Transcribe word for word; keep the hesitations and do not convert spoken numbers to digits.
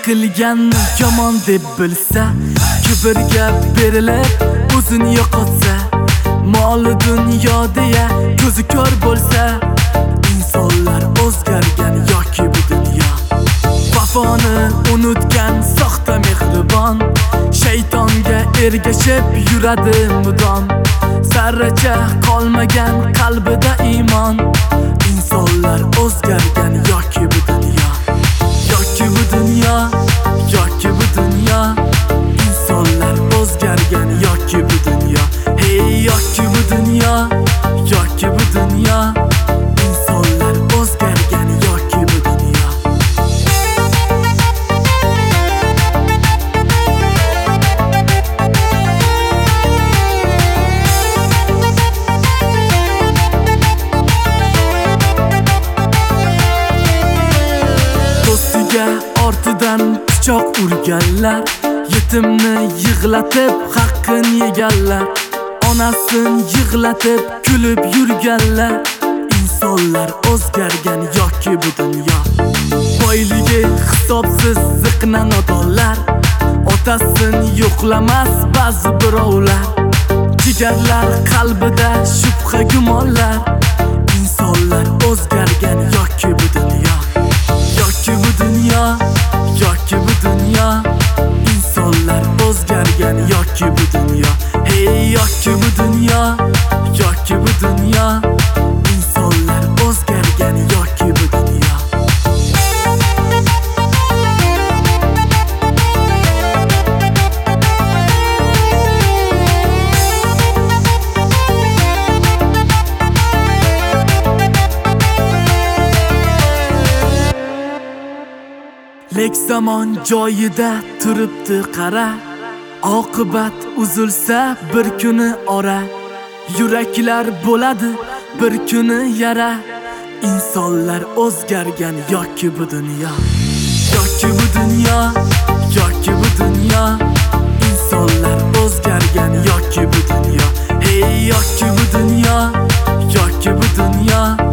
qilganni yomon deb bilsa, kibrga berilib o'zini yo'qotsa, moli dunyo deya ko'zi ko'r bo'lsa, insonlar o'zgargan yoki bu dunyo vafoni unutgan soxta mehribon, shaytonga ergashib yuradi mudom. Zarracha qolmagan qalbida iymon, insonlar o'zgargan yoki bu dunyo, yoki bu dunyo, yoki bu dunyo, insonlar o'zgargan yoki bu dunyo, hey yoki bu dunyo, yoki bu dunyo, insonlar o'zgargan yoki bu dunyo. Do'stiga ortidan pichoq urganlar, yetimni yig'latib haqqini yeganlar, onasin yig'latib kulib yurganlar, insonlar o'zgargan yoki bu dunyo. Boyligi hisobsiz ziqna nodonlar, otasin yo'qlamas ba'zi birovlar, jigarlar qalbida shubha gumonlar, insonlar o'zgargan yoki bu dunyo, yoki bu dunyo, yoki bu dunyo, insonlar o'zgargan yoki bu dunyo, hey yoki bu dunyo, yoki bu dunyo, insonlar o'zgargan yoki bu dunyo. Lek zamon joyida turibdi qara, oqibat uzilsa bir kuni ora, yuraklar bo'ladi bir kuni yara, insonlar o'zgargan yoki bu dunyo, yoki bu dunyo, yoki bu dunyo, insonlar o'zgargan yoki bu dunyo, hey yoki bu dunyo, yoki bu dunyo.